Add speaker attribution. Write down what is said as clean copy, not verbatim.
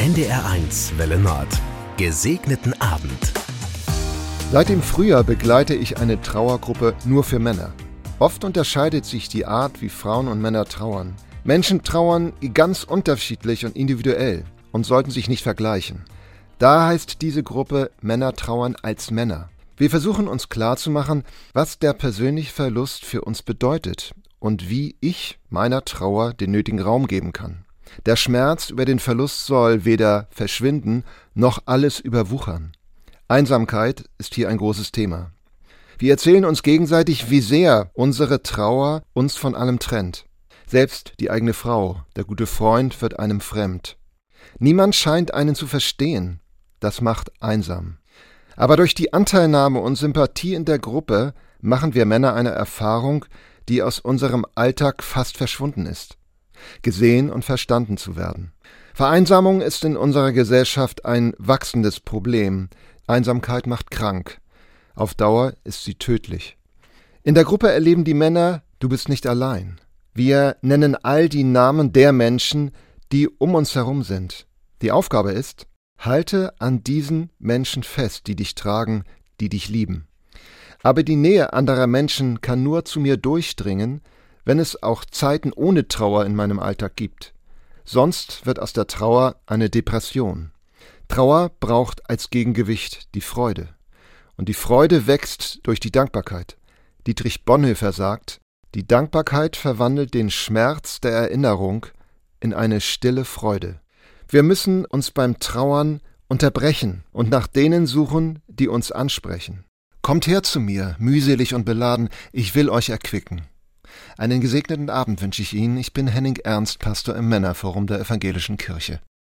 Speaker 1: NDR1 Welle Nord. Gesegneten Abend.
Speaker 2: Seit dem Frühjahr begleite ich eine Trauergruppe nur für Männer. Oft unterscheidet sich die Art, wie Frauen und Männer trauern. Menschen trauern ganz unterschiedlich und individuell und sollten sich nicht vergleichen. Da heißt diese Gruppe Männer trauern als Männer. Wir versuchen uns klarzumachen, was der persönliche Verlust für uns bedeutet und wie ich meiner Trauer den nötigen Raum geben kann. Der Schmerz über den Verlust soll weder verschwinden noch alles überwuchern. Einsamkeit ist hier ein großes Thema. Wir erzählen uns gegenseitig, wie sehr unsere Trauer uns von allem trennt. Selbst die eigene Frau, der gute Freund, wird einem fremd. Niemand scheint einen zu verstehen. Das macht einsam. Aber durch die Anteilnahme und Sympathie in der Gruppe machen wir Männer eine Erfahrung, die aus unserem Alltag fast verschwunden ist. Gesehen und verstanden zu werden. Vereinsamung ist in unserer Gesellschaft ein wachsendes Problem. Einsamkeit macht krank. Auf Dauer ist sie tödlich. In der Gruppe erleben die Männer, du bist nicht allein. Wir nennen all die Namen der Menschen, die um uns herum sind. Die Aufgabe ist, halte an diesen Menschen fest, die dich tragen, die dich lieben. Aber die Nähe anderer Menschen kann nur zu mir durchdringen, wenn es auch Zeiten ohne Trauer in meinem Alltag gibt. Sonst wird aus der Trauer eine Depression. Trauer braucht als Gegengewicht die Freude. Und die Freude wächst durch die Dankbarkeit. Dietrich Bonhoeffer sagt, die Dankbarkeit verwandelt den Schmerz der Erinnerung in eine stille Freude. Wir müssen uns beim Trauern unterbrechen und nach denen suchen, die uns ansprechen. Kommt her zu mir, mühselig und beladen, ich will euch erquicken. Einen gesegneten Abend wünsche ich Ihnen. Ich bin Henning Ernst, Pastor im Männerforum der Evangelischen Kirche.